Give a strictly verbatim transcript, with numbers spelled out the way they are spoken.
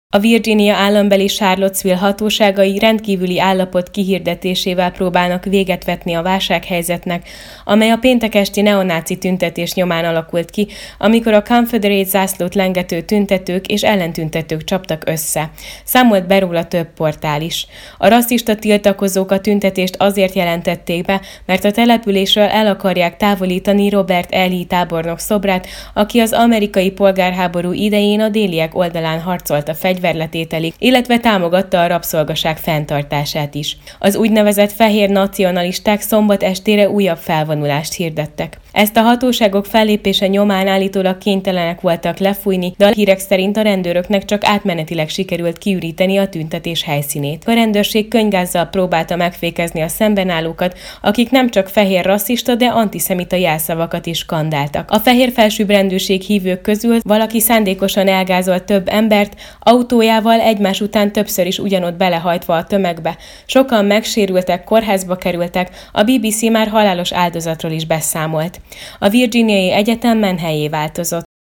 A Virginia állambeli Charlottesville hatóságai rendkívüli állapot kihirdetésével próbálnak véget vetni a válsághelyzetnek, amely a péntek esti neonáci tüntetés nyomán alakult ki, amikor a Confederate zászlót lengető tüntetők és ellentüntetők csaptak össze. Számolt be róla több portál is. A rasszista tiltakozók a tüntetést azért jelentették be, mert a településről el akarják távolítani Robert E. Lee tábornok szobrát, aki az amerikai polgárháború idején a déliek oldalán harcolt a fegyverletételig, illetve támogatta a rabszolgaság fenntartását is. Az úgynevezett fehér nacionalisták szombat estére újabb felvonulást hirdettek. Ezt a hatóságok fellépése nyomán állítólag kénytelenek voltak lefújni, de a hírek szerint a rendőröknek csak átmenetileg sikerült kiüríteni a tüntetés helyszínét. A rendőrség könyvgázzal próbálta megfékezni a szembenállókat, akik nem csak fehér rasszista, de antiszemita jelszavakat is skandáltak. A fehér felsőbbrendűség hívők közül valaki szándékosan elgázolt több embert, autójával egymás után többször is ugyanott belehajtva a tömegbe. Sokan megsérültek, kórházba kerültek, a bé bé cé már halálos áldozatról is beszámolt. A Virginiai Egyetem menhellyé változott.